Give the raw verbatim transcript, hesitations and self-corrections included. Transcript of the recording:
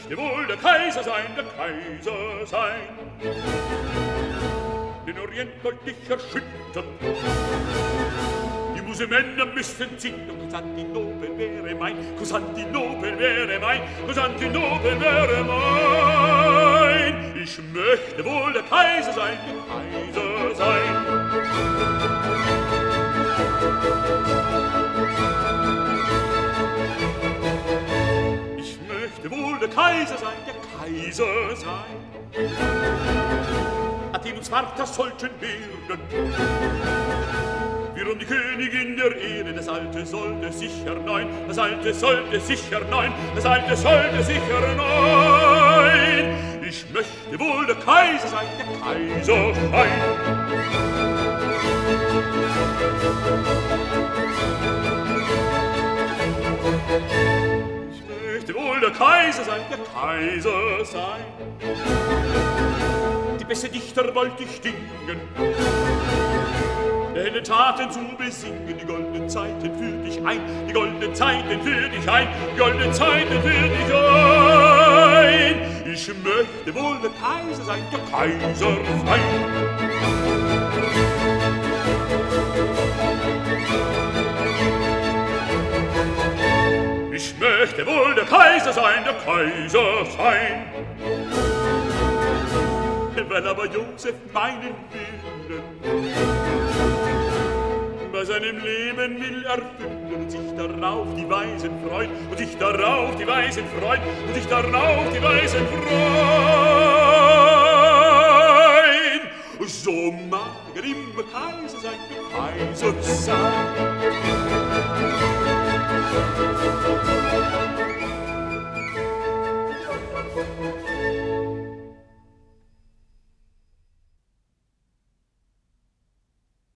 möchte wohl der Kaiser sein, der Kaiser sein. Den Orient wollt ich erschüttern, die Muselmänner müssten zittern. Konstantinopel wäre mein, Konstantinopel wäre mein, Konstantinopel wäre mein. Ich möchte wohl der Kaiser sein, der Kaiser sein. Ich möchte wohl der Kaiser sein, der Kaiser sein. Athen und Sparta sollten werden, wir um die Königin der Ehre. Das Alte sollte sicher nein, das Alte sollte sicher nein, das Alte sollte sicher nein. Ich möchte wohl der Kaiser sein, der Kaiser sein. Ich möchte wohl der Kaiser sein, der Kaiser sein. Die beste Dichter wollte ich dingen, deine Taten zu besingen. Die goldenen Zeiten führ dich ein, die goldenen Zeiten führ dich ein, die goldenen Zeiten führ dich ein. Ich möchte wohl der Kaiser sein, der Kaiser sein. Ich möchte wohl der Kaiser sein, der Kaiser sein. Wenn aber Josef meinen Willen bei seinem Leben will erfüllen und sich darauf die Weisen freuen, und sich darauf die Weisen freuen, und sich darauf die Weisen freuen, so mag er immer Kaiser sein, Kaiser sein.